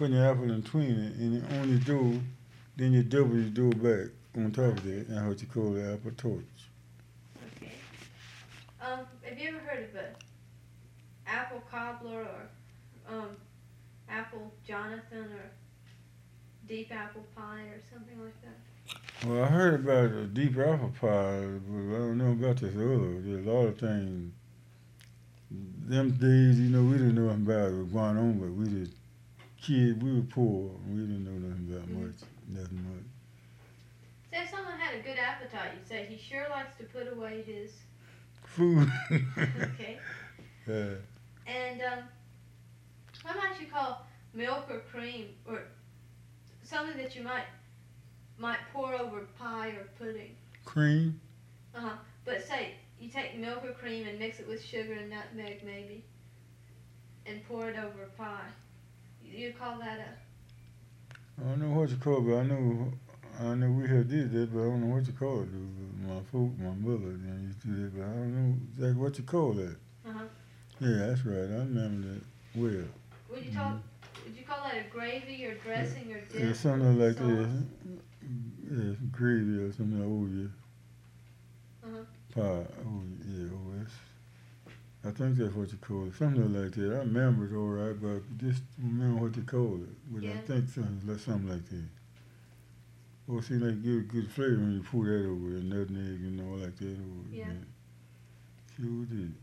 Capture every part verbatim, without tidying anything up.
putting the apple in between it, and it on your door, then you double your door back on top of that, and what you call the apple torch. Okay. Um, have you ever heard of a apple cobbler or um, apple Jonathan or deep apple pie or something like that? Well, I heard about a deep apple pie, but I don't know about this other. There's a lot of things. Them days, you know, we didn't know nothing about what was going on, but we just kids, we were poor. We didn't know nothing about Mhm. much, nothing much. Say if someone had a good appetite, you'd say he sure likes to put away his. Food. Okay. Yeah. And um, what might you call milk or cream or something that you might might pour over pie or pudding? Cream. Uh huh. But say you take milk or cream and mix it with sugar and nutmeg maybe, and pour it over pie. You call that a? I don't know what you call it, but I know I know we had did that, but I don't know what you call it. Dude. My folk, my mother, then used to do that, but I don't know exactly what you call that. Uh huh. Yeah, that's right. I remember that well. Would you call would you call that a gravy or dressing or dip? Yeah, something like sauce? that. Yeah, gravy or something. Oh yeah. Uh huh. Pie. Oh yeah. Oh, that's. I think that's what you call it. Something like that. I remember it all right, but just remember what you call it. But Yeah. I think something like something like that. Well, it seems like good good flavor when you pour that over it, nutmeg and all like that over it. Yeah. Sure did.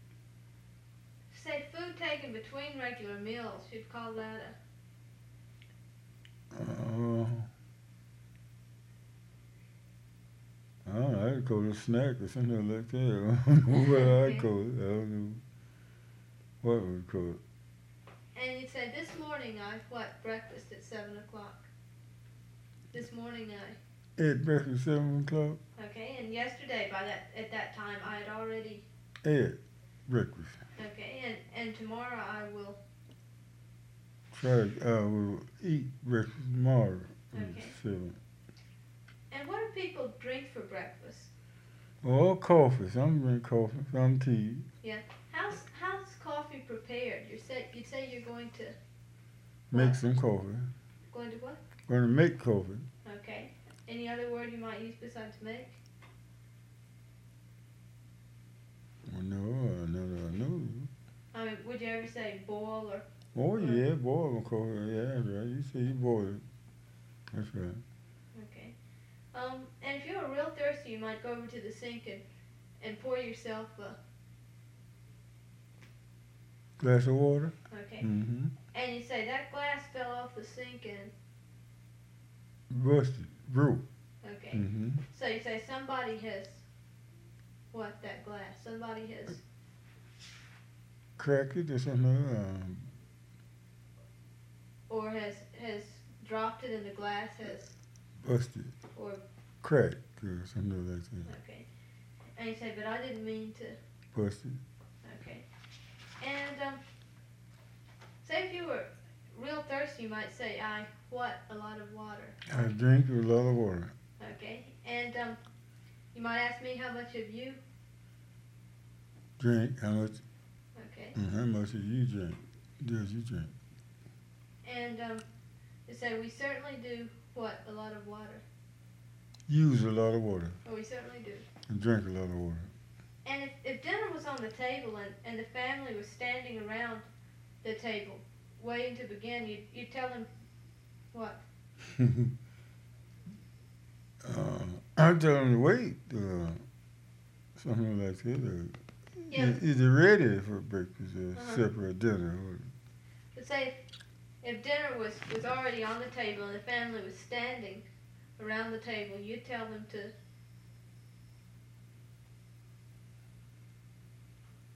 Say food taken between regular meals. You'd call that a. Uh, I don't know. I'd call it a snack or something like that. I don't know what I'd call it. I don't know what we'd call it. And you'd say, this morning I what breakfast at seven o'clock. This morning I. Ate breakfast at seven o'clock. Okay, and yesterday by that at that time I had already. Ate breakfast. Okay, and and tomorrow I will. Try to, I will eat breakfast tomorrow. at Okay. seven. And what do people drink for breakfast? Well, coffee. Some drink coffee, some tea. How's how's coffee prepared? You say you'd say you're going to Make What? some coffee. going to what? Going to make coffee. Okay. Any other word you might use besides make? Well, no, I know, I know. I mean, would you ever say boil or? Oh yeah, boil the coffee. Yeah, that's right. You say you boil it. That's right. Okay. Um, and if you were real thirsty, you might go over to the sink and and pour yourself a. Glass of water. Okay. Mm-hmm. And you say that glass fell off the sink and. Busted. Broke. Okay. Mm-hmm. So you say somebody has. What that glass? Somebody has. Cracked it or something. Um, Or has has dropped it and the glass has. busted. Or Cracked or something like that. okay. And you say, but I didn't mean to. Busted. Okay. And um, say if you were real thirsty, you might say, I what a lot of water. I drink a lot of water. Okay. And um, you might ask me how much of you. Drink. How much? Okay. And how much did you drink? Does you drink? And um, you say we certainly do what a lot of water. Use a lot of water. Or we certainly do. And drink a lot of water. And if, if dinner was on the table and, and the family was standing around the table waiting to begin, you'd, you'd tell them what? uh, I tell them to wait. Uh, something like that. Uh, Yeah. is, is it ready for breakfast or Uh-huh. supper or dinner? Or, But say if, if dinner was, was already on the table and the family was standing around the table, you'd tell them to